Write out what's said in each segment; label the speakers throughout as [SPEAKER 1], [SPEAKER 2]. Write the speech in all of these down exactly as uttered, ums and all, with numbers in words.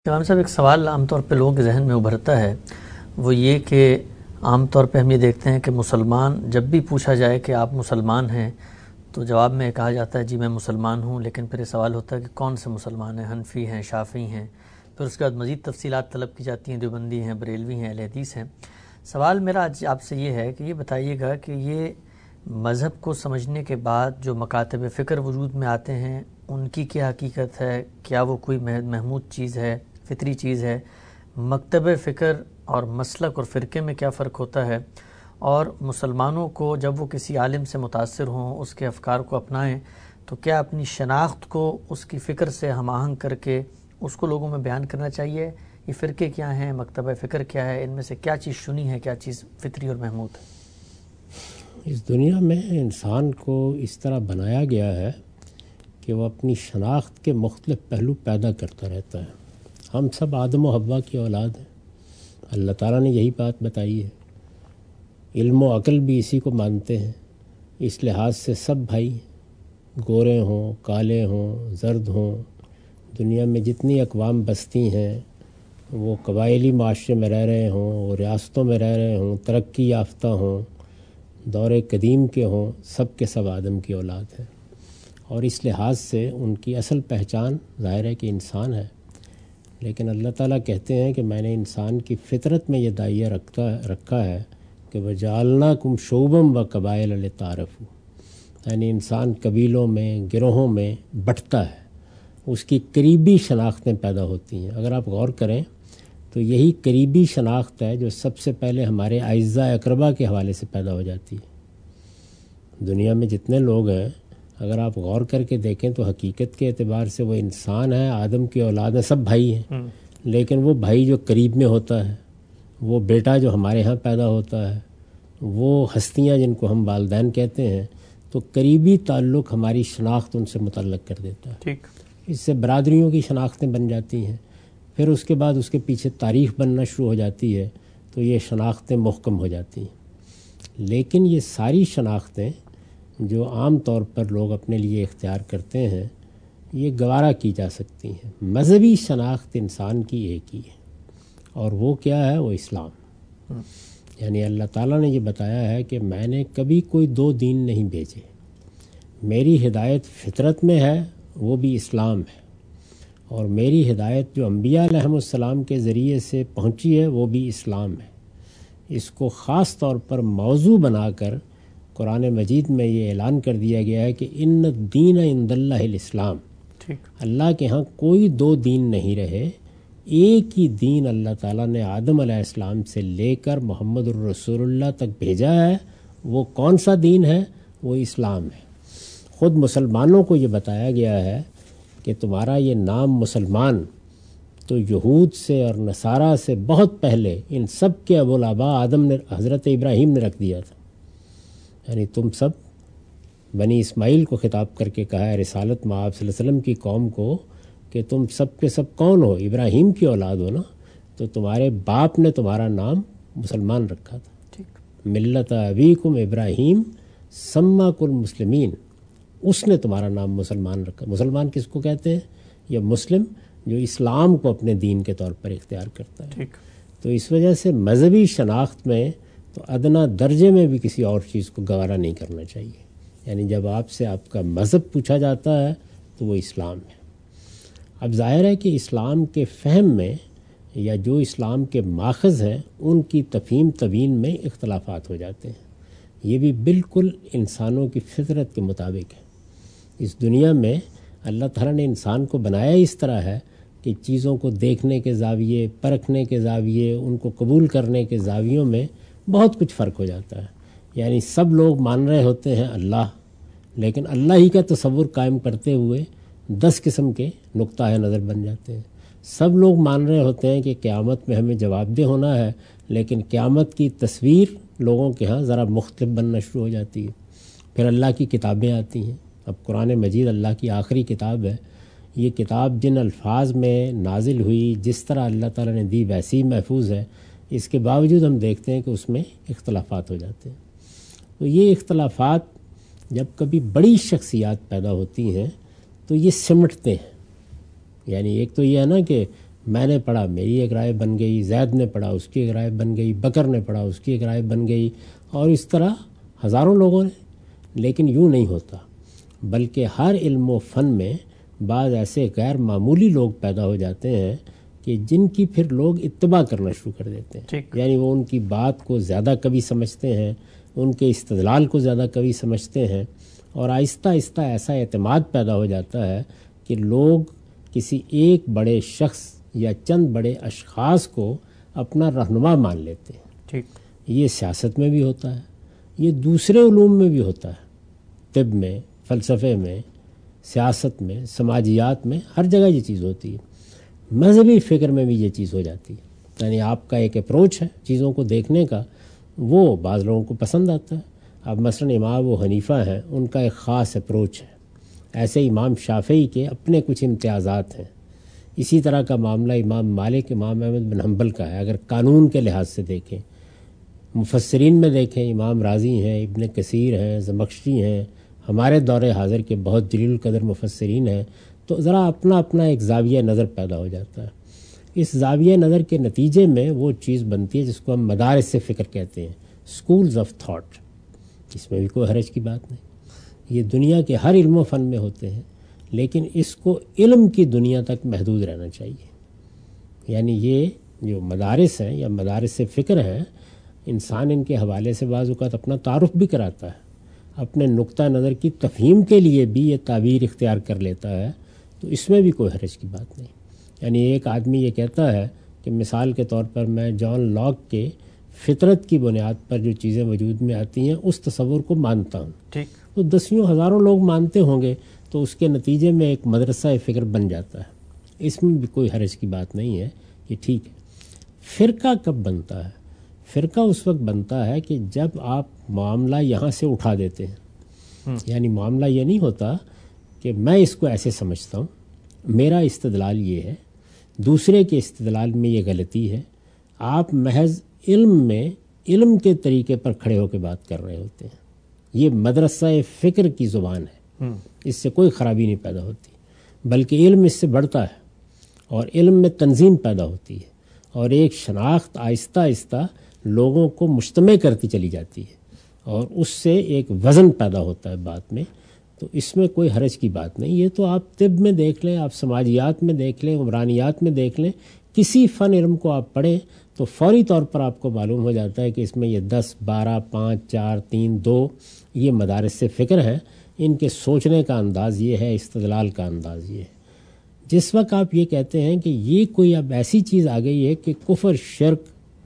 [SPEAKER 1] امام صاحب، ایک سوال عام طور پہ لوگوں کے ذہن میں ابھرتا ہے، وہ یہ کہ عام طور پہ ہم یہ دیکھتے ہیں کہ مسلمان جب بھی پوچھا جائے کہ آپ مسلمان ہیں تو جواب میں کہا جاتا ہے جی میں مسلمان ہوں، لیکن پھر یہ سوال ہوتا ہے کہ کون سے مسلمان ہیں، حنفی ہیں، شافعی ہیں، پھر اس کے بعد مزید تفصیلات طلب کی جاتی ہیں، دیوبندی ہیں، بریلوی ہیں، اہل حدیث ہیں۔ سوال میرا آج آپ سے یہ ہے کہ یہ بتائیے گا کہ یہ مذہب کو سمجھنے کے بعد جو مکاتب فکر وجود میں آتے ہیں ان کی کیا حقیقت ہے؟ کیا وہ کوئی محمود چیز ہے، فطری چیز ہے؟ مکتب فکر اور مسلک اور فرقے میں کیا فرق ہوتا ہے؟ اور مسلمانوں کو جب وہ کسی عالم سے متاثر ہوں، اس کے افکار کو اپنائیں، تو کیا اپنی شناخت کو اس کی فکر سے ہم آہنگ کر کے اس کو لوگوں میں بیان کرنا چاہیے؟ یہ فرقے کیا ہیں، مکتب فکر کیا ہے، ان میں سے کیا چیز شنی ہے، کیا چیز فطری اور محمود ہے؟
[SPEAKER 2] اس دنیا میں انسان کو اس طرح بنایا گیا ہے کہ وہ اپنی شناخت کے مختلف پہلو پیدا کرتا رہتا ہے۔ ہم سب آدم و حوا کی اولاد ہیں، اللہ تعالیٰ نے یہی بات بتائی ہے، علم و عقل بھی اسی کو مانتے ہیں، اس لحاظ سے سب بھائی، گورے ہوں، کالے ہوں، زرد ہوں، دنیا میں جتنی اقوام بستی ہیں، وہ قبائلی معاشرے میں رہ رہے ہوں، وہ ریاستوں میں رہ رہے ہوں، ترقی یافتہ ہوں، دور قدیم کے ہوں، سب کے سب آدم کی اولاد ہیں، اور اس لحاظ سے ان کی اصل پہچان ظاہر ہے کہ انسان ہے۔ لیکن اللہ تعالیٰ کہتے ہیں کہ میں نے انسان کی فطرت میں یہ داعیہ رکھتا رکھا ہے کہ وَجَعَلْنَاكُمْ شُعُوبًا وَقَبَائِلَ لِتَعَارَفُوا، یعنی انسان قبیلوں میں، گروہوں میں بٹتا ہے، اس کی قریبی شناختیں پیدا ہوتی ہیں۔ اگر آپ غور کریں تو یہی قریبی شناخت ہے جو سب سے پہلے ہمارے اعزاء اقربا کے حوالے سے پیدا ہو جاتی ہے۔ دنیا میں جتنے لوگ ہیں، اگر آپ غور کر کے دیکھیں تو حقیقت کے اعتبار سے وہ انسان ہیں، آدم کی اولاد ہیں، سب بھائی ہیں، لیکن وہ بھائی جو قریب میں ہوتا ہے، وہ بیٹا جو ہمارے ہاں پیدا ہوتا ہے، وہ ہستیاں جن کو ہم والدین کہتے ہیں، تو قریبی تعلق ہماری شناخت ان سے متعلق کر دیتا ہے۔
[SPEAKER 1] ٹھیک،
[SPEAKER 2] اس سے برادریوں کی شناختیں بن جاتی ہیں، پھر اس کے بعد اس کے پیچھے تاریخ بننا شروع ہو جاتی ہے، تو یہ شناختیں محکم ہو جاتی ہیں۔ لیکن یہ ساری شناختیں جو عام طور پر لوگ اپنے لیے اختیار کرتے ہیں، یہ گوارا کی جا سکتی ہیں۔ مذہبی شناخت انسان کی ایک ہی ہے، اور وہ کیا ہے؟ وہ اسلام۔ یعنی اللہ تعالیٰ نے یہ بتایا ہے کہ میں نے کبھی کوئی دو دین نہیں بھیجے، میری ہدایت فطرت میں ہے، وہ بھی اسلام ہے، اور میری ہدایت جو انبیاء علیہم السلام کے ذریعے سے پہنچی ہے وہ بھی اسلام ہے۔ اس کو خاص طور پر موضوع بنا کر قرآن مجید میں یہ اعلان کر دیا گیا ہے کہ ان الدین عند اللہ الاسلام، اللہ کے ہاں کوئی دو دین نہیں رہے، ایک ہی دین اللہ تعالیٰ نے آدم علیہ السلام سے لے کر محمد الرسول اللہ تک بھیجا ہے۔ وہ کون سا دین ہے؟ وہ اسلام ہے۔ خود مسلمانوں کو یہ بتایا گیا ہے کہ تمہارا یہ نام مسلمان تو یہود سے اور نصارہ سے بہت پہلے ان سب کے ابوالآباء آدم نے، حضرت ابراہیم نے رکھ دیا تھا۔ یعنی تم سب بنی اسماعیل کو خطاب کر کے کہا ہے رسالت میں آپ صلی اللہ علیہ وسلم کی قوم کو کہ تم سب کے سب کون ہو؟ ابراہیم کی اولاد ہو نا، تو تمہارے باپ نے تمہارا نام مسلمان رکھا تھا، ملت ابیکم ابراہیم سماکم المسلمین، اس نے تمہارا نام مسلمان رکھا۔ مسلمان کس کو کہتے ہیں؟ یا مسلم جو اسلام کو اپنے دین کے طور پر اختیار کرتا ہے۔ تو اس وجہ سے مذہبی شناخت میں تو ادنا درجے میں بھی کسی اور چیز کو گوارا نہیں کرنا چاہیے۔ یعنی جب آپ سے آپ کا مذہب پوچھا جاتا ہے تو وہ اسلام ہے۔ اب ظاہر ہے کہ اسلام کے فہم میں یا جو اسلام کے ماخذ ہیں ان کی تفہیم تبیین میں اختلافات ہو جاتے ہیں۔ یہ بھی بالکل انسانوں کی فطرت کے مطابق ہے۔ اس دنیا میں اللہ تعالیٰ نے انسان کو بنایا اس طرح ہے کہ چیزوں کو دیکھنے کے زاویے، پرکھنے کے زاویے، ان کو قبول کرنے کے زاویوں میں بہت کچھ فرق ہو جاتا ہے۔ یعنی سب لوگ مان رہے ہوتے ہیں اللہ، لیکن اللہ ہی کا تصور قائم کرتے ہوئے دس قسم کے نقطہ نظر بن جاتے ہیں۔ سب لوگ مان رہے ہوتے ہیں کہ قیامت میں ہمیں جواب دہ ہونا ہے، لیکن قیامت کی تصویر لوگوں کے ہاں ذرا مختلف بننا شروع ہو جاتی ہے۔ پھر اللہ کی کتابیں آتی ہیں۔ اب قرآن مجید اللہ کی آخری کتاب ہے۔ یہ کتاب جن الفاظ میں نازل ہوئی، جس طرح اللہ تعالیٰ نے دی، ویسی محفوظ ہے، اس کے باوجود ہم دیکھتے ہیں کہ اس میں اختلافات ہو جاتے ہیں۔ تو یہ اختلافات جب کبھی بڑی شخصیات پیدا ہوتی ہیں تو یہ سمٹتے ہیں۔ یعنی ایک تو یہ ہے نا کہ میں نے پڑھا میری ایک رائے بن گئی، زید نے پڑھا اس کی ایک رائے بن گئی، بکر نے پڑھا اس کی ایک رائے بن گئی، اور اس طرح ہزاروں لوگوں نے. لیکن یوں نہیں ہوتا، بلکہ ہر علم و فن میں بعض ایسے غیر معمولی لوگ پیدا ہو جاتے ہیں کہ جن کی پھر لوگ اتباع کرنا شروع کر دیتے ہیں. یعنی وہ ان کی بات کو زیادہ کبھی سمجھتے ہیں، ان کے استدلال کو زیادہ کبھی سمجھتے ہیں، اور آہستہ آہستہ ایسا اعتماد پیدا ہو جاتا ہے کہ لوگ کسی ایک بڑے شخص یا چند بڑے اشخاص کو اپنا رہنما مان لیتے ہیں.
[SPEAKER 1] ٹھیک.
[SPEAKER 2] یہ سیاست میں بھی ہوتا ہے، یہ دوسرے علوم میں بھی ہوتا ہے، طب میں، فلسفے میں، سیاست میں، سماجیات میں، ہر جگہ یہ چیز ہوتی ہے. مذہبی فکر میں بھی یہ چیز ہو جاتی ہے. یعنی آپ کا ایک اپروچ ہے چیزوں کو دیکھنے کا، وہ بعض لوگوں کو پسند آتا ہے. اب مثلا امام ابو حنیفہ ہیں، ان کا ایک خاص اپروچ ہے. ایسے امام شافعی کے اپنے کچھ امتیازات ہیں. اسی طرح کا معاملہ امام مالک، امام احمد بن حنبل کا ہے اگر قانون کے لحاظ سے دیکھیں. مفسرین میں دیکھیں، امام راضی ہیں، ابن کثیر ہیں، زمخشری ہیں، ہمارے دور حاضر کے بہت جلیل القدر مفسرین ہیں. تو ذرا اپنا اپنا ایک زاویہ نظر پیدا ہو جاتا ہے. اس زاویہ نظر کے نتیجے میں وہ چیز بنتی ہے جس کو ہم مدارس سے فکر کہتے ہیں، سکولز آف تھاٹ. اس میں بھی کوئی حرج کی بات نہیں. یہ دنیا کے ہر علم و فن میں ہوتے ہیں، لیکن اس کو علم کی دنیا تک محدود رہنا چاہیے. یعنی یہ جو مدارس ہیں یا مدارس سے فکر ہیں، انسان ان کے حوالے سے بعض اوقات اپنا تعارف بھی کراتا ہے، اپنے نقطہ نظر کی تفہیم کے لیے بھی یہ تعبیر اختیار کر لیتا ہے. تو اس میں بھی کوئی حرج کی بات نہیں. یعنی ایک آدمی یہ کہتا ہے کہ مثال کے طور پر میں جان لاک کے فطرت کی بنیاد پر جو چیزیں وجود میں آتی ہیں اس تصور کو مانتا ہوں.
[SPEAKER 1] ٹھیک.
[SPEAKER 2] تو دسیوں ہزاروں لوگ مانتے ہوں گے تو اس کے نتیجے میں ایک مدرسہ فکر بن جاتا ہے. اس میں بھی کوئی حرج کی بات نہیں ہے، یہ ٹھیک ہے. فرقہ کب بنتا ہے؟ فرقہ اس وقت بنتا ہے کہ جب آپ معاملہ یہاں سے اٹھا دیتے ہیں. یعنی معاملہ یہ نہیں ہوتا کہ میں اس کو ایسے سمجھتا ہوں، میرا استدلال یہ ہے، دوسرے کے استدلال میں یہ غلطی ہے. آپ محض علم میں علم کے طریقے پر کھڑے ہو کے بات کر رہے ہوتے ہیں. یہ مدرسہ فکر کی زبان ہے، اس سے کوئی خرابی نہیں پیدا ہوتی، بلکہ علم اس سے بڑھتا ہے اور علم میں تنظیم پیدا ہوتی ہے اور ایک شناخت آہستہ آہستہ لوگوں کو مجتمع کرتی چلی جاتی ہے اور اس سے ایک وزن پیدا ہوتا ہے بات میں. تو اس میں کوئی حرج کی بات نہیں. یہ تو آپ طب میں دیکھ لیں، آپ سماجیات میں دیکھ لیں، عمرانیات میں دیکھ لیں، کسی فن علم کو آپ پڑھیں تو فوری طور پر آپ کو معلوم ہو جاتا ہے کہ اس میں یہ دس، بارہ، پانچ، چار، تین، دو یہ مدارس سے فکر ہیں. ان کے سوچنے کا انداز یہ ہے، استدلال کا انداز یہ ہے. جس وقت آپ یہ کہتے ہیں کہ یہ کوئی اب ایسی چیز آ گئی ہے کہ کفر، شرک،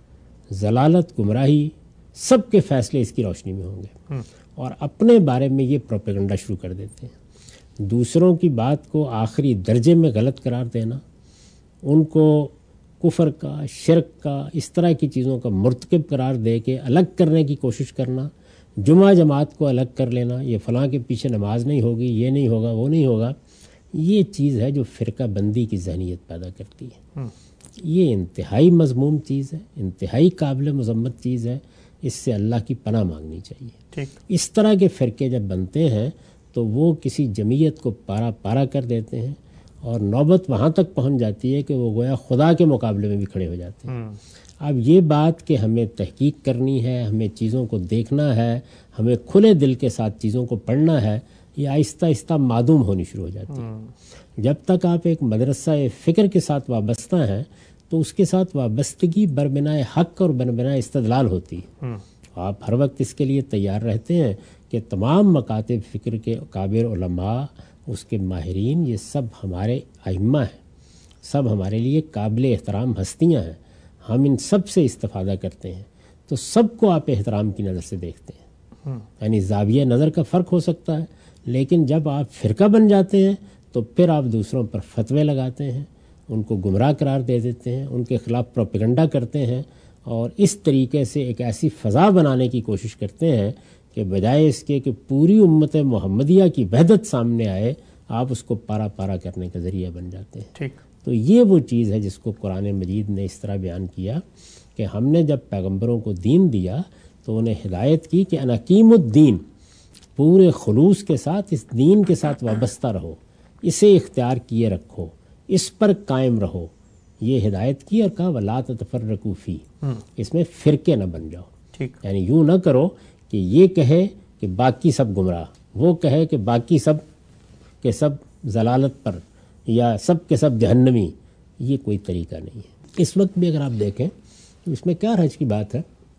[SPEAKER 2] ضلالت، گمراہی، سب کے فیصلے اس کی روشنی میں ہوں گے اور اپنے بارے میں یہ پروپیگنڈا شروع کر دیتے ہیں. دوسروں کی بات کو آخری درجے میں غلط قرار دینا، ان کو کفر کا، شرک کا، اس طرح کی چیزوں کا مرتکب قرار دے کے الگ کرنے کی کوشش کرنا، جمعہ جماعت کو الگ کر لینا، یہ فلاں کے پیچھے نماز نہیں ہوگی، یہ نہیں ہوگا، وہ نہیں ہوگا. یہ چیز ہے جو فرقہ بندی کی ذہنیت پیدا کرتی ہے. یہ انتہائی مذموم چیز ہے، انتہائی قابل مذمت چیز ہے. اس سے اللہ کی پناہ مانگنی چاہیے. اس طرح کے فرقے جب بنتے ہیں تو وہ کسی جمعیت کو پارا پارا کر دیتے ہیں اور نوبت وہاں تک پہنچ جاتی ہے کہ وہ گویا خدا کے مقابلے میں بھی کھڑے ہو جاتے ہیں. اب یہ بات کہ ہمیں تحقیق کرنی ہے، ہمیں چیزوں کو دیکھنا ہے، ہمیں کھلے دل کے ساتھ چیزوں کو پڑھنا ہے، یہ آہستہ آہستہ معدوم ہونی شروع ہو جاتی ہے. جب تک آپ ایک مدرسہ فکر کے ساتھ وابستہ ہیں تو اس کے ساتھ وابستگی بربنائے حق اور بربنائے استدلال ہوتی ہے. آپ ہر وقت اس کے لیے تیار رہتے ہیں کہ تمام مکاتب فکر کے کابر علماء، اس کے ماہرین، یہ سب ہمارے ائمہ ہیں، سب ہمارے لیے قابل احترام ہستیاں ہیں. ہم ان سب سے استفادہ کرتے ہیں تو سب کو آپ احترام کی نظر سے دیکھتے ہیں. یعنی زاویہ نظر کا فرق ہو سکتا ہے، لیکن جب آپ فرقہ بن جاتے ہیں تو پھر آپ دوسروں پر فتوے لگاتے ہیں، ان کو گمراہ قرار دے دیتے ہیں، ان کے خلاف پروپیگنڈا کرتے ہیں اور اس طریقے سے ایک ایسی فضا بنانے کی کوشش کرتے ہیں کہ بجائے اس کے کہ پوری امت محمدیہ کی وحدت سامنے آئے، آپ اس کو پارا پارا کرنے کا ذریعہ بن جاتے ہیں.
[SPEAKER 1] ٹھیک.
[SPEAKER 2] تو یہ وہ چیز ہے جس کو قرآن مجید نے اس طرح بیان کیا کہ ہم نے جب پیغمبروں کو دین دیا تو انہیں ہدایت کی کہ انقیم الدین، پورے خلوص کے ساتھ اس دین کے ساتھ وابستہ رہو، اسے اختیار کیے رکھو، اس پر قائم رہو. یہ ہدایت کی اور کہا وَلَا تَتَفَرَّقُوا فِيهِ، اس میں فرقے نہ بن جاؤ.
[SPEAKER 1] ٹھیک،
[SPEAKER 2] یعنی یوں نہ کرو کہ یہ کہے کہ باقی سب گمراہ، وہ کہے کہ باقی سب کے سب ضلالت پر یا سب کے سب جہنمی. یہ کوئی طریقہ نہیں ہے. اس وقت بھی اگر آپ دیکھیں تو اس میں کیا حرج کی بات ہے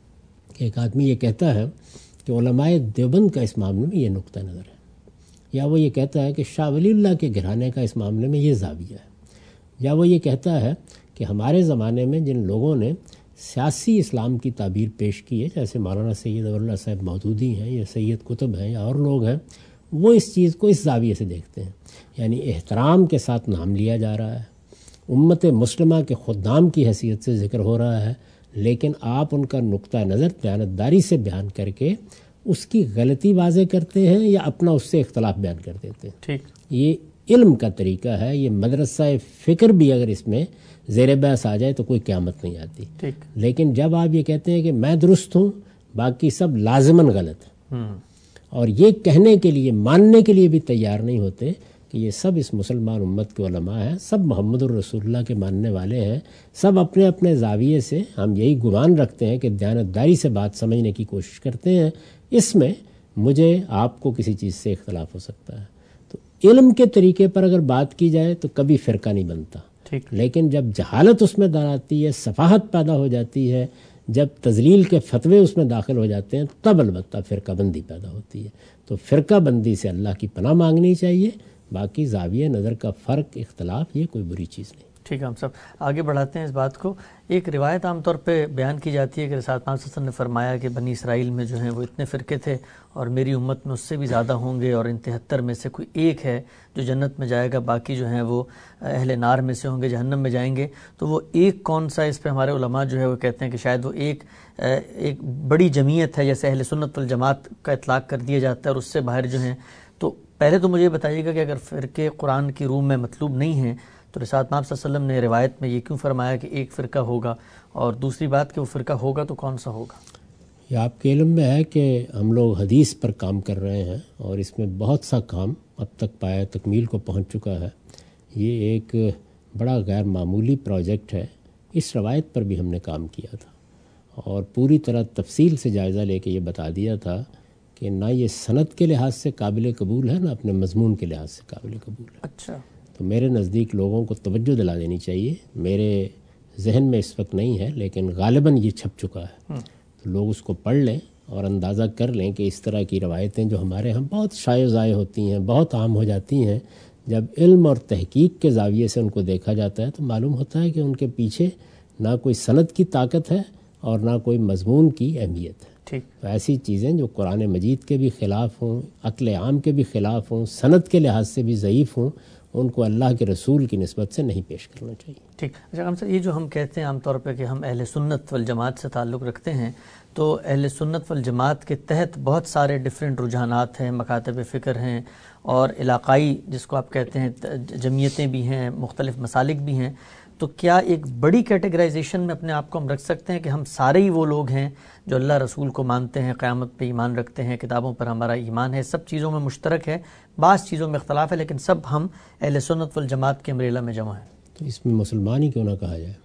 [SPEAKER 2] کہ ایک آدمی یہ کہتا ہے کہ علماء دیوبند کا اس معاملے میں یہ نقطہ نظر ہے، یا وہ یہ کہتا ہے کہ شاہ ولی اللہ کے گھرانے کا اس معاملے میں یہ زاویہ ہے، یا وہ یہ کہتا ہے کہ ہمارے زمانے میں جن لوگوں نے سیاسی اسلام کی تعبیر پیش کی ہے، جیسے مولانا سید اللہ صاحب مودودی ہیں یا سید قطب ہیں یا اور لوگ ہیں، وہ اس چیز کو اس زاویے سے دیکھتے ہیں. یعنی احترام کے ساتھ نام لیا جا رہا ہے، امت مسلمہ کے خدام کی حیثیت سے ذکر ہو رہا ہے، لیکن آپ ان کا نقطہ نظر دیانتداری سے بیان کر کے اس کی غلطی واضح کرتے ہیں یا اپنا اس سے اختلاف بیان کر دیتے ہیں.
[SPEAKER 1] ٹھیک،
[SPEAKER 2] یہ علم کا طریقہ ہے. یہ مدرسہ فکر بھی اگر اس میں زیر بحث آ جائے تو کوئی قیامت نہیں آتی.
[SPEAKER 1] ٹھیک،
[SPEAKER 2] لیکن جب آپ یہ کہتے ہیں کہ میں درست ہوں باقی سب لازماً غلط ہیں، اور یہ کہنے کے لیے ماننے کے لیے بھی تیار نہیں ہوتے کہ یہ سب اس مسلمان امت کے علماء ہیں، سب محمد الرسول اللہ کے ماننے والے ہیں، سب اپنے اپنے زاویے سے ہم یہی گمان رکھتے ہیں کہ دیانتداری سے بات سمجھنے کی کوشش کرتے ہیں، اس میں مجھے آپ کو کسی چیز سے اختلاف ہو سکتا ہے. تو علم کے طریقے پر اگر بات کی جائے تو کبھی فرقہ نہیں بنتا. لیکن جب جہالت اس میں دار آتی ہے، صفاحت پیدا ہو جاتی ہے، جب تضلیل کے فتوے اس میں داخل ہو جاتے ہیں، تب البتہ فرقہ بندی پیدا ہوتی ہے. تو فرقہ بندی سے اللہ کی پناہ مانگنی چاہیے. باقی زاویہ نظر کا فرق، اختلاف، یہ کوئی بری چیز نہیں.
[SPEAKER 1] ٹھیک ہے، ہم سب آگے بڑھاتے ہیں اس بات کو. ایک روایت عام طور پہ بیان کی جاتی ہے کہ رسالت پاک صلی اللہ علیہ وسلم نے فرمایا کہ بنی اسرائیل میں جو ہیں وہ اتنے فرقے تھے اور میری امت میں اس سے بھی زیادہ ہوں گے، اور ان تہتر میں سے کوئی ایک ہے جو جنت میں جائے گا، باقی جو ہیں وہ اہل نار میں سے ہوں گے، جہنم میں جائیں گے. تو وہ ایک کون سا؟ اس پہ ہمارے علماء جو ہے وہ کہتے ہیں کہ شاید وہ ایک ایک بڑی جمعیت ہے، جیسے اہل سنت والجماعت کا اطلاق کر دیا جاتا ہے، اور اس سے باہر جو ہیں. تو پہلے تو مجھے بتائیے گا کہ اگر فرقے قرآن کی روح میں مطلوب نہیں ہیں تو رسالت پاک صلی اللہ علیہ وسلم نے روایت میں یہ کیوں فرمایا کہ ایک فرقہ ہوگا، اور دوسری بات کہ وہ فرقہ ہوگا تو کون سا ہوگا؟
[SPEAKER 2] یہ آپ کے علم میں ہے کہ ہم لوگ حدیث پر کام کر رہے ہیں، اور اس میں بہت سا کام اب تک پایا تکمیل کو پہنچ چکا ہے. یہ ایک بڑا غیر معمولی پروجیکٹ ہے. اس روایت پر بھی ہم نے کام کیا تھا اور پوری طرح تفصیل سے جائزہ لے کے یہ بتا دیا تھا کہ نہ یہ سند کے لحاظ سے قابل قبول ہے، نہ اپنے مضمون کے لحاظ سے قابل قبول ہے.
[SPEAKER 1] اچھا،
[SPEAKER 2] تو میرے نزدیک لوگوں کو توجہ دلا دینی چاہیے. میرے ذہن میں اس وقت نہیں ہے لیکن غالباً یہ چھپ چکا ہے. تو لوگ اس کو پڑھ لیں اور اندازہ کر لیں کہ اس طرح کی روایتیں جو ہمارے ہاں بہت شائع ضائع ہوتی ہیں، بہت عام ہو جاتی ہیں، جب علم اور تحقیق کے زاویے سے ان کو دیکھا جاتا ہے تو معلوم ہوتا ہے کہ ان کے پیچھے نہ کوئی سند کی طاقت ہے اور نہ کوئی مضمون کی اہمیت ہے. تو ایسی چیزیں جو قرآن مجید کے بھی خلاف ہوں، عقل عام کے بھی خلاف ہوں، سند کے لحاظ سے بھی ضعیف ہوں، ان کو اللہ کے رسول کی نسبت سے نہیں پیش کرنا چاہیے.
[SPEAKER 1] ٹھیک. اچھا ہم سر، یہ جو ہم کہتے ہیں عام طور پہ کہ ہم اہل سنت والجماعت سے تعلق رکھتے ہیں، تو اہل سنت والجماعت کے تحت بہت سارے ڈیفرنٹ رجحانات ہیں، مکاتب فکر ہیں، اور علاقائی جس کو آپ کہتے ہیں جمعیتیں بھی ہیں، مختلف مسالک بھی ہیں. تو کیا ایک بڑی کیٹیگرائزیشن میں اپنے آپ کو ہم رکھ سکتے ہیں کہ ہم سارے ہی وہ لوگ ہیں جو اللہ رسول کو مانتے ہیں، قیامت پہ ایمان رکھتے ہیں، کتابوں پر ہمارا ایمان ہے، سب چیزوں میں مشترک ہے، بعض چیزوں میں اختلاف ہے، لیکن سب ہم اہل سنت والجماعت کے امبریلا میں جمع ہیں؟
[SPEAKER 2] تو اس میں مسلمان ہی کیوں نہ کہا جائے؟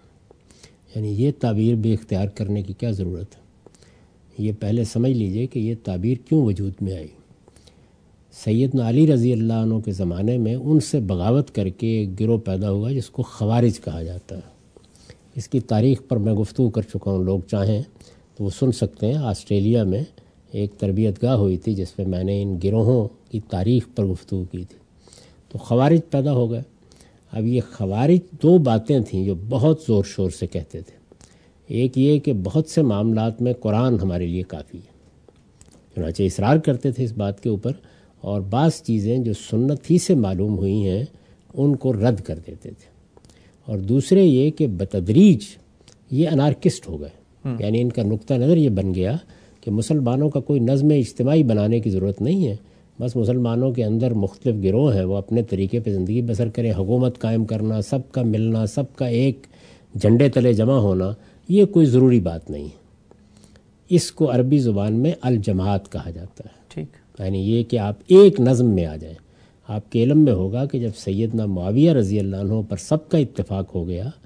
[SPEAKER 2] یعنی یہ تعبیر بھی اختیار کرنے کی کیا ضرورت ہے؟ یہ پہلے سمجھ لیجئے کہ یہ تعبیر کیوں وجود میں آئی. سیدنا علی رضی اللہ عنہ کے زمانے میں ان سے بغاوت کر کے ایک گروہ پیدا ہوا جس کو خوارج کہا جاتا ہے. اس کی تاریخ پر میں گفتگو کر چکا ہوں، لوگ چاہیں تو وہ سن سکتے ہیں. آسٹریلیا میں ایک تربیت گاہ ہوئی تھی جس پہ میں نے ان گروہوں کی تاریخ پر گفتگو کی تھی. تو خوارج پیدا ہو گئے. اب یہ خوارج دو باتیں تھیں جو بہت زور شور سے کہتے تھے. ایک یہ کہ بہت سے معاملات میں قرآن ہمارے لیے کافی ہے، چنانچہ اصرار کرتے تھے اس بات کے اوپر، اور بعض چیزیں جو سنت ہی سے معلوم ہوئی ہیں ان کو رد کر دیتے تھے. اور دوسرے یہ کہ بتدریج یہ انارکسٹ ہو گئے. یعنی ان کا نقطہ نظر یہ بن گیا کہ مسلمانوں کا کوئی نظم اجتماعی بنانے کی ضرورت نہیں ہے، بس مسلمانوں کے اندر مختلف گروہ ہیں، وہ اپنے طریقے پہ زندگی بسر کریں. حکومت قائم کرنا، سب کا ملنا، سب کا ایک جھنڈے تلے جمع ہونا، یہ کوئی ضروری بات نہیں ہے. اس کو عربی زبان میں الجماعت کہا جاتا ہے.
[SPEAKER 1] ٹھیک.
[SPEAKER 2] یعنی یہ کہ آپ ایک نظم میں آ جائیں. آپ کے علم میں ہوگا کہ جب سیدنا معاویہ رضی اللہ عنہ پر سب کا اتفاق ہو گیا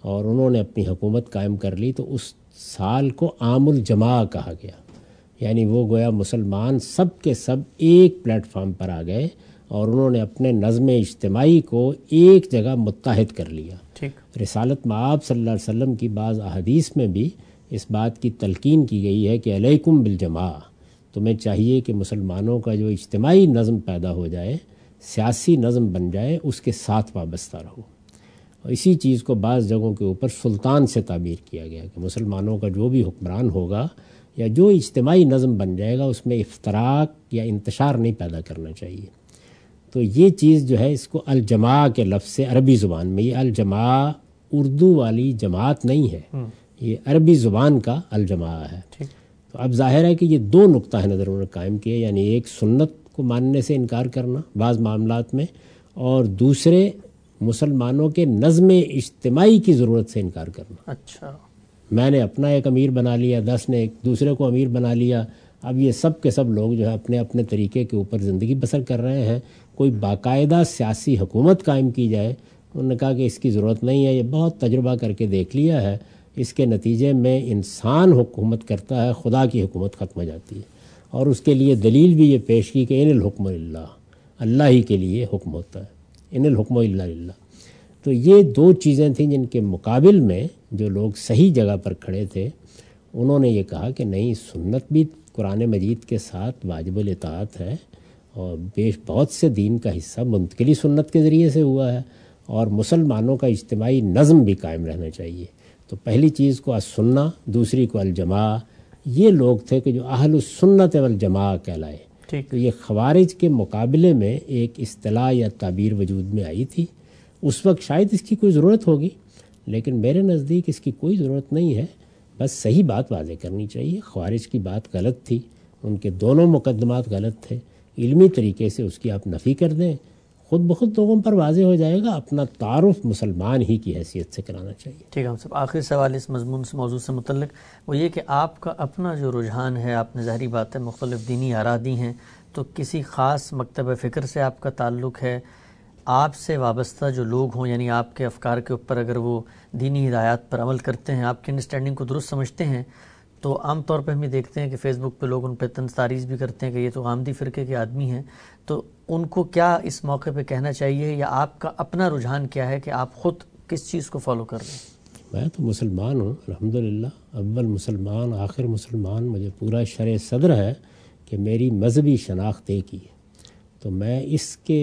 [SPEAKER 2] اور انہوں نے اپنی حکومت قائم کر لی، تو اس سال کو عام الجماع کہا گیا، یعنی وہ گویا مسلمان سب کے سب ایک پلیٹ فارم پر آ گئے اور انہوں نے اپنے نظم اجتماعی کو ایک جگہ متحد کر لیا۔
[SPEAKER 1] ٹھیک۔
[SPEAKER 2] رسالت مآب صلی اللہ علیہ وسلم کی بعض احادیث میں بھی اس بات کی تلقین کی گئی ہے کہ علیکم بالجماع، تمہیں چاہیے کہ مسلمانوں کا جو اجتماعی نظم پیدا ہو جائے، سیاسی نظم بن جائے، اس کے ساتھ وابستہ رہو۔ اور اسی چیز کو بعض جگہوں کے اوپر سلطان سے تعبیر کیا گیا کہ مسلمانوں کا جو بھی حکمران ہوگا یا جو اجتماعی نظم بن جائے گا اس میں افتراق یا انتشار نہیں پیدا کرنا چاہیے۔ تو یہ چیز جو ہے اس کو الجماع کے لفظ سے عربی زبان میں، یہ الجماع اردو والی جماعت نہیں ہے، یہ عربی زبان کا الجماع ہے۔ تو اب ظاہر ہے کہ یہ دو نقطہ نظر انہوں نے قائم کیے، یعنی ایک سنت کو ماننے سے انکار کرنا بعض معاملات میں، اور دوسرے مسلمانوں کے نظم اجتماعی کی ضرورت سے انکار کرنا۔
[SPEAKER 1] اچھا،
[SPEAKER 2] میں نے اپنا ایک امیر بنا لیا، دس نے ایک دوسرے کو امیر بنا لیا، اب یہ سب کے سب لوگ جو ہے اپنے اپنے طریقے کے اوپر زندگی بسر کر رہے ہیں، کوئی باقاعدہ سیاسی حکومت قائم کی جائے، انہوں نے کہا کہ اس کی ضرورت نہیں ہے، یہ بہت تجربہ کر کے دیکھ لیا ہے، اس کے نتیجے میں انسان حکومت کرتا ہے، خدا کی حکومت ختم ہو جاتی ہے۔ اور اس کے لیے دلیل بھی یہ پیش کی کہ ان الحکم للہ، اللہ ہی کے لیے حکم ہوتا ہے، ان الحکم الا للہ۔ تو یہ دو چیزیں تھیں جن کے مقابل میں جو لوگ صحیح جگہ پر کھڑے تھے انہوں نے یہ کہا کہ نہیں، سنت بھی قرآن مجید کے ساتھ واجب الاطاعت ہے، اور بیش بہت سے دین کا حصہ منتقلی سنت کے ذریعے سے ہوا ہے، اور مسلمانوں کا اجتماعی نظم بھی قائم رہنا چاہیے۔ تو پہلی چیز کو السنہ، دوسری کو الجماع، یہ لوگ تھے کہ جو اہل السنت والجماع کہلائے۔ تو یہ خوارج کے مقابلے میں ایک اصطلاح یا تعبیر وجود میں آئی تھی، اس وقت شاید اس کی کوئی ضرورت ہوگی، لیکن میرے نزدیک اس کی کوئی ضرورت نہیں ہے، بس صحیح بات واضح کرنی چاہیے۔ خوارج کی بات غلط تھی، ان کے دونوں مقدمات غلط تھے، علمی طریقے سے اس کی آپ نفی کر دیں، خود بخود لوگوں پر واضح ہو جائے گا، اپنا تعارف مسلمان ہی کی حیثیت سے کرانا چاہیے۔
[SPEAKER 1] ٹھیک ہے ہم صاحب، آخری سوال اس مضمون سے موضوع سے متعلق وہ یہ کہ آپ کا اپنا جو رجحان ہے، آپ نے ظاہری بات ہے مختلف دینی آراء دی ہیں، تو کسی خاص مکتب فکر سے آپ کا تعلق ہے؟ آپ سے وابستہ جو لوگ ہوں، یعنی آپ کے افکار کے اوپر اگر وہ دینی ہدایات پر عمل کرتے ہیں، آپ کی انڈرسٹینڈنگ کو درست سمجھتے ہیں، تو عام طور پہ ہم یہ دیکھتے ہیں کہ فیس بک پہ لوگ ان پہ طنز تاریز بھی کرتے ہیں کہ یہ تو غامدی فرقے کے آدمی ہیں، تو ان کو کیا اس موقع پہ کہنا چاہیے، یا آپ کا اپنا رجحان کیا ہے کہ آپ خود کس چیز کو فالو کر رہے ہیں؟
[SPEAKER 2] میں تو مسلمان ہوں الحمدللہ، اول مسلمان آخر مسلمان، مجھے پورا شرع صدر ہے کہ میری مذہبی شناخت ایک ہی ہے، تو میں اس کے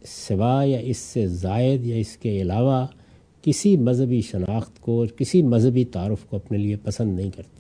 [SPEAKER 2] سوا یا اس سے زائد یا اس کے علاوہ کسی مذہبی شناخت کو، کسی مذہبی تعارف کو اپنے لیے پسند نہیں کرتا۔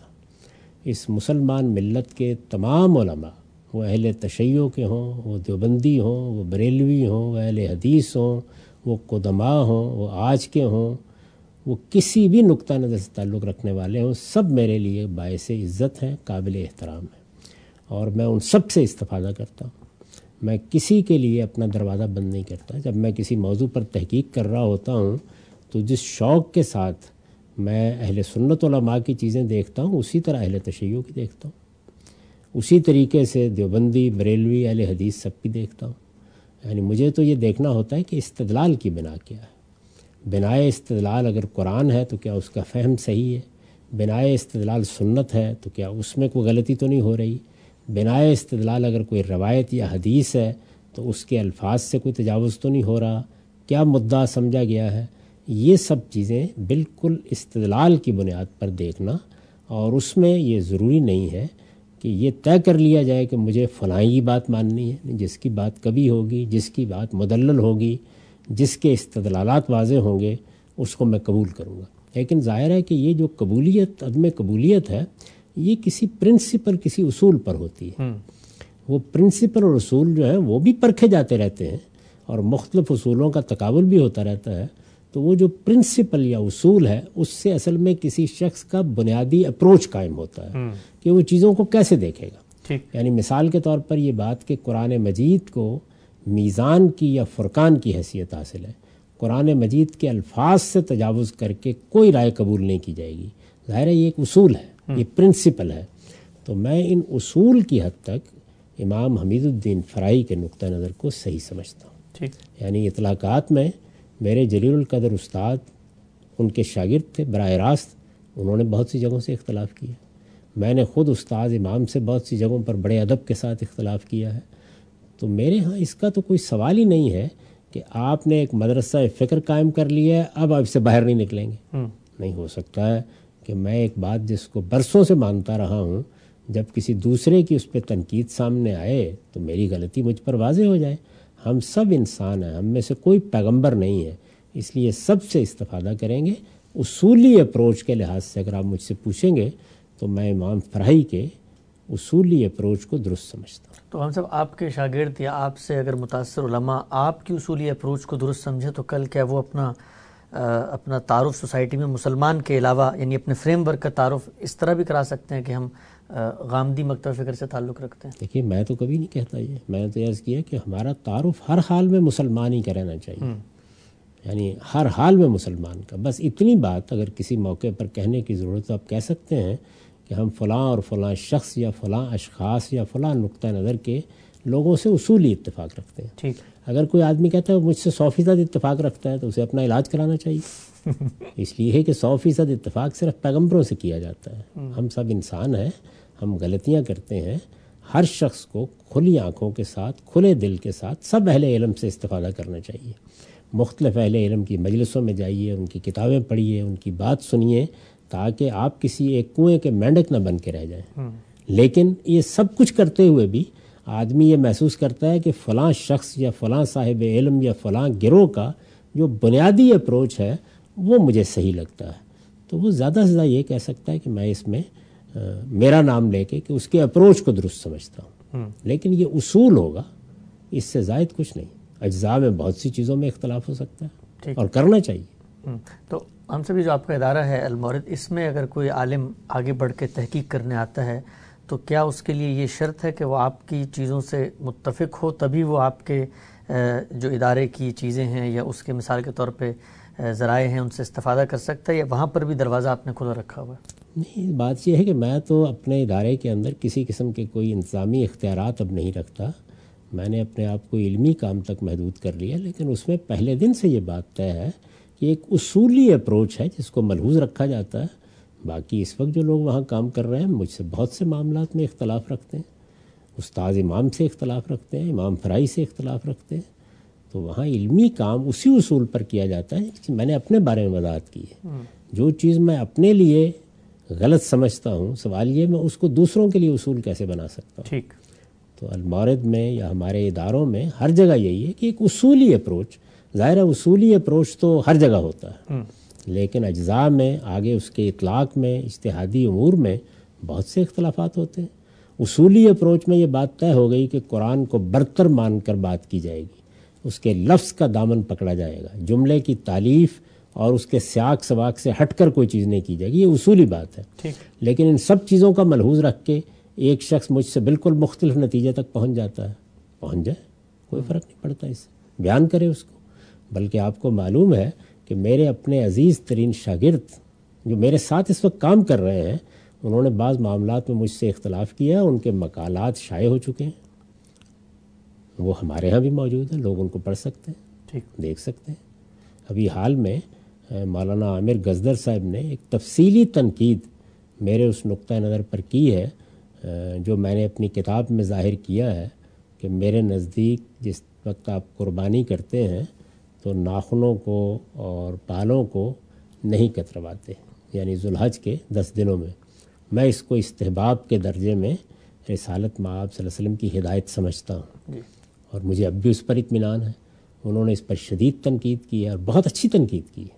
[SPEAKER 2] اس مسلمان ملت کے تمام علماء، وہ اہل تشیع کے ہوں، وہ دیوبندی ہوں، وہ بریلوی ہوں، وہ اہل حدیث ہوں، وہ قدماء ہوں، وہ آج کے ہوں، وہ کسی بھی نقطہ نظر سے تعلق رکھنے والے ہوں، سب میرے لیے باعث عزت ہیں، قابل احترام ہیں، اور میں ان سب سے استفادہ کرتا ہوں۔ میں کسی کے لیے اپنا دروازہ بند نہیں کرتا۔ جب میں کسی موضوع پر تحقیق کر رہا ہوتا ہوں تو جس شوق کے ساتھ میں اہل سنت علماء کی چیزیں دیکھتا ہوں، اسی طرح اہل تشیع کی دیکھتا ہوں، اسی طریقے سے دیوبندی، بریلوی، اہل حدیث سب کی دیکھتا ہوں۔ یعنی مجھے تو یہ دیکھنا ہوتا ہے کہ استدلال کی بنا کیا ہے، بنائے استدلال اگر قرآن ہے تو کیا اس کا فہم صحیح ہے، بنائے استدلال سنت ہے تو کیا اس میں کوئی غلطی تو نہیں ہو رہی، بنائے استدلال اگر کوئی روایت یا حدیث ہے تو اس کے الفاظ سے کوئی تجاوز تو نہیں ہو رہا، کیا مدعا سمجھا گیا ہے۔ یہ سب چیزیں بالکل استدلال کی بنیاد پر دیکھنا، اور اس میں یہ ضروری نہیں ہے کہ یہ طے کر لیا جائے کہ مجھے فلاں ہی بات ماننی ہے۔ جس کی بات کبھی ہوگی، جس کی بات مدلل ہوگی، جس کے استدلالات واضح ہوں گے، اس کو میں قبول کروں گا۔ لیکن ظاہر ہے کہ یہ جو قبولیت، عدم قبولیت ہے، یہ کسی پرنسپل، کسی اصول پر ہوتی ہے۔ وہ پرنسپل اور اصول جو ہے وہ بھی پرکھے جاتے رہتے ہیں، اور مختلف اصولوں کا تقابل بھی ہوتا رہتا ہے، تو وہ جو پرنسپل یا اصول ہے اس سے اصل میں کسی شخص کا بنیادی اپروچ قائم ہوتا ہے کہ وہ چیزوں کو کیسے دیکھے گا۔ یعنی مثال کے طور پر یہ بات کہ قرآن مجید کو میزان کی یا فرقان کی حیثیت حاصل ہے، قرآن مجید کے الفاظ سے تجاوز کر کے کوئی رائے قبول نہیں کی جائے گی، ظاہر ہے یہ ایک اصول ہے، یہ پرنسپل ہے۔ تو میں ان اصول کی حد تک امام حمید الدین فرائی کے نقطہ نظر کو صحیح سمجھتا ہوں۔ یعنی اطلاقات میں میرے جلیل القدر استاد ان کے شاگرد تھے براہ راست، انہوں نے بہت سی جگہوں سے اختلاف کیا. میں نے خود استاد امام سے بہت سی جگہوں پر بڑے ادب کے ساتھ اختلاف کیا ہے. تو میرے ہاں اس کا تو کوئی سوال ہی نہیں ہے کہ آپ نے ایک مدرسہ فکر قائم کر لیا ہے، اب آپ سے باہر نہیں نکلیں گے. نہیں ہو سکتا ہے کہ میں ایک بات جس کو برسوں سے مانتا رہا ہوں، جب کسی دوسرے کی اس پہ تنقید سامنے آئے تو میری غلطی مجھ پر واضح ہو جائے. ہم سب انسان ہیں، ہم میں سے کوئی پیغمبر نہیں ہے، اس لیے سب سے استفادہ کریں گے. اصولی اپروچ کے لحاظ سے اگر آپ مجھ سے پوچھیں گے تو میں امام فرحی کے اصولی اپروچ کو درست سمجھتا ہوں.
[SPEAKER 1] تو ہم سب آپ کے شاگرد یا آپ سے اگر متاثر علماء آپ کی اصولی اپروچ کو درست سمجھے تو کل کیا وہ اپنا اپنا تعارف سوسائٹی میں مسلمان کے علاوہ یعنی اپنے فریم ورک کا تعارف اس طرح بھی کرا سکتے ہیں کہ ہم غامدی مکتب فکر سے تعلق رکھتے ہیں؟
[SPEAKER 2] دیکھیے میں تو کبھی نہیں کہتا یہ، میں نے تو عرض کیا کہ ہمارا تعارف ہر حال میں مسلمان ہی کا رہنا چاہیے، یعنی ہر حال میں مسلمان کا. بس اتنی بات اگر کسی موقع پر کہنے کی ضرورت تو آپ کہہ سکتے ہیں کہ ہم فلاں اور فلاں شخص یا فلاں اشخاص یا فلاں نقطہ نظر کے لوگوں سے اصولی اتفاق رکھتے ہیں.
[SPEAKER 1] ٹھیک.
[SPEAKER 2] اگر کوئی آدمی کہتا ہے مجھ سے سو فیصد اتفاق رکھتا ہے تو اسے اپنا علاج کرانا چاہیے. اس لیے ہے کہ سو فیصد اتفاق صرف پیغمبروں سے کیا جاتا ہے. ہم سب انسان ہیں، ہم غلطیاں کرتے ہیں. ہر شخص کو کھلی آنکھوں کے ساتھ، کھلے دل کے ساتھ سب اہل علم سے استفادہ کرنا چاہیے. مختلف اہل علم کی مجلسوں میں جائیے، ان کی کتابیں پڑھیے، ان کی بات سنیے، تاکہ آپ کسی ایک کنویں کے مینڈک نہ بن کے رہ جائیں. لیکن یہ سب کچھ کرتے ہوئے بھی آدمی یہ محسوس کرتا ہے کہ فلاں شخص یا فلاں صاحب علم یا فلاں گروہ کا جو بنیادی اپروچ ہے وہ مجھے صحیح لگتا ہے، تو وہ زیادہ سے زیادہ یہ کہہ سکتا ہے کہ میں اس میں آ, میرا نام لے کے کہ اس کے اپروچ کو درست سمجھتا ہوں. لیکن یہ اصول ہوگا، اس سے زائد کچھ نہیں. اجزاء میں بہت سی چیزوں میں اختلاف ہو سکتا ہے اور کرنا چاہیے.
[SPEAKER 1] تو ہم سبھی جو آپ کا ادارہ ہے المورد، اس میں اگر کوئی عالم آگے بڑھ کے تحقیق کرنے آتا ہے تو کیا اس کے لیے یہ شرط ہے کہ وہ آپ کی چیزوں سے متفق ہو تبھی وہ آپ کے جو ادارے کی چیزیں ہیں یا اس کے مثال کے طور پہ ذرائع ہیں ان سے استفادہ کر سکتا ہے، یا وہاں پر بھی دروازہ آپ نے کھلا رکھا ہوا ہے؟
[SPEAKER 2] نہیں، بات یہ ہے کہ میں تو اپنے ادارے کے اندر کسی قسم کے کوئی انتظامی اختیارات اب نہیں رکھتا. میں نے اپنے آپ کو علمی کام تک محدود کر لیا، لیکن اس میں پہلے دن سے یہ بات طے ہے کہ ایک اصولی اپروچ ہے جس کو ملحوظ رکھا جاتا ہے. باقی اس وقت جو لوگ وہاں کام کر رہے ہیں مجھ سے بہت سے معاملات میں اختلاف رکھتے ہیں. استاد امام سے اختلاف رکھتے ہیں، امام فرحی سے اختلاف رکھتے ہیں. تو وہاں علمی کام اسی اصول پر کیا جاتا ہے کہ میں نے اپنے بارے میں وضاحت کی ہے. جو چیز میں اپنے لیے غلط سمجھتا ہوں، سوال یہ میں اس کو دوسروں کے لیے اصول کیسے بنا سکتا ہوں.
[SPEAKER 1] ٹھیک.
[SPEAKER 2] تو المورد میں یا ہمارے اداروں میں ہر جگہ یہی ہے کہ ایک اصولی اپروچ، ظاہر ہے اصولی اپروچ تو ہر جگہ ہوتا ہے، لیکن اجزاء میں، آگے اس کے اطلاق میں، اجتہادی امور میں بہت سے اختلافات ہوتے ہیں. اصولی اپروچ میں یہ بات طے ہو گئی کہ قرآن کو برتر مان کر بات کی جائے گی، اس کے لفظ کا دامن پکڑا جائے گا، جملے کی تالیف اور اس کے سیاق سباق سے ہٹ کر کوئی چیز نہیں کی جائے گی. یہ اصولی بات ہے. لیکن ان سب چیزوں کا ملحوظ رکھ کے ایک شخص مجھ سے بالکل مختلف نتیجے تک پہنچ جاتا ہے، پہنچ جائے، کوئی فرق نہیں پڑتا، اس سے بیان کرے اس کو. بلکہ آپ کو معلوم ہے کہ میرے اپنے عزیز ترین شاگرد جو میرے ساتھ اس وقت کام کر رہے ہیں، انہوں نے بعض معاملات میں مجھ سے اختلاف کیا، ان کے مقالات شائع ہو چکے ہیں، وہ ہمارے ہاں بھی موجود ہیں، لوگ ان کو پڑھ سکتے ہیں، دیکھ سکتے ہیں. ابھی حال میں مولانا عامر گزدر صاحب نے ایک تفصیلی تنقید میرے اس نقطہ نظر پر کی ہے جو میں نے اپنی کتاب میں ظاہر کیا ہے کہ میرے نزدیک جس وقت آپ قربانی کرتے ہیں تو ناخنوں کو اور بالوں کو نہیں کترواتے، یعنی ذوالحج کے دس دنوں میں. میں اس کو استحباب کے درجے میں رسالت مآب صلی اللہ علیہ وسلم کی ہدایت سمجھتا ہوں، اور مجھے اب بھی اس پر اطمینان ہے. انہوں نے اس پر شدید تنقید کی ہے اور بہت اچھی تنقید کی ہے.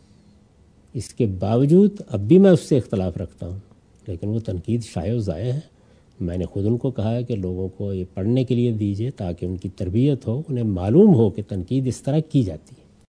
[SPEAKER 2] اس کے باوجود اب بھی میں اس سے اختلاف رکھتا ہوں، لیکن وہ تنقید شائع و ضائع ہے. میں نے خود ان کو کہا ہے کہ لوگوں کو یہ پڑھنے کے لیے دیجیے تاکہ ان کی تربیت ہو، انہیں معلوم ہو کہ تنقید اس طرح کی جاتی ہے.